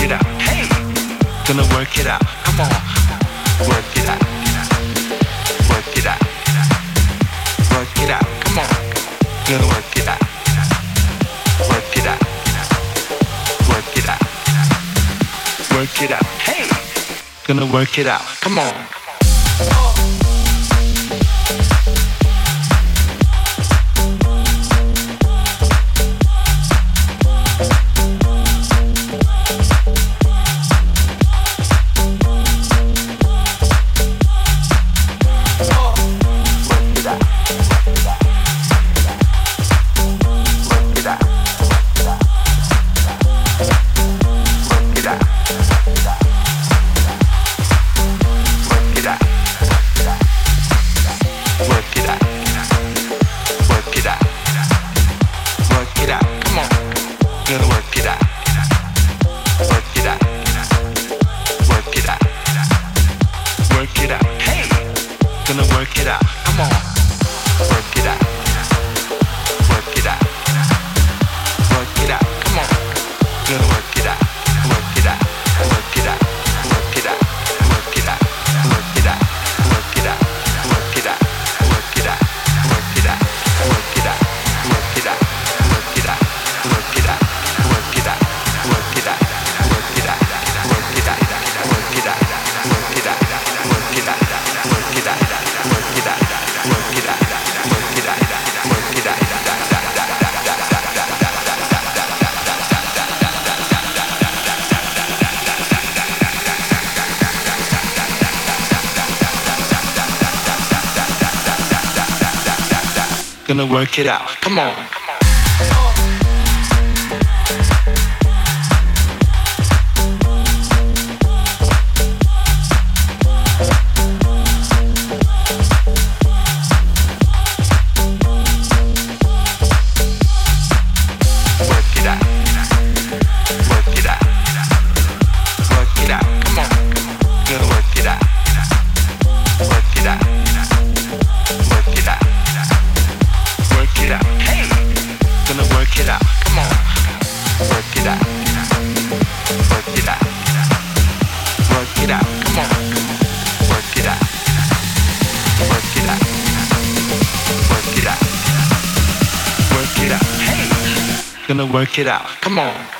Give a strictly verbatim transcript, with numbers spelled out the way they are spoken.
it out. Hey, gonna work it out. Come on, work it out. Work it out. Work it out. Come on, gonna work it out. Work it out. Work it out. Work it out. Hey, gonna work it out. Come on. Gonna work it out. Come on. Gonna work it out. Come on.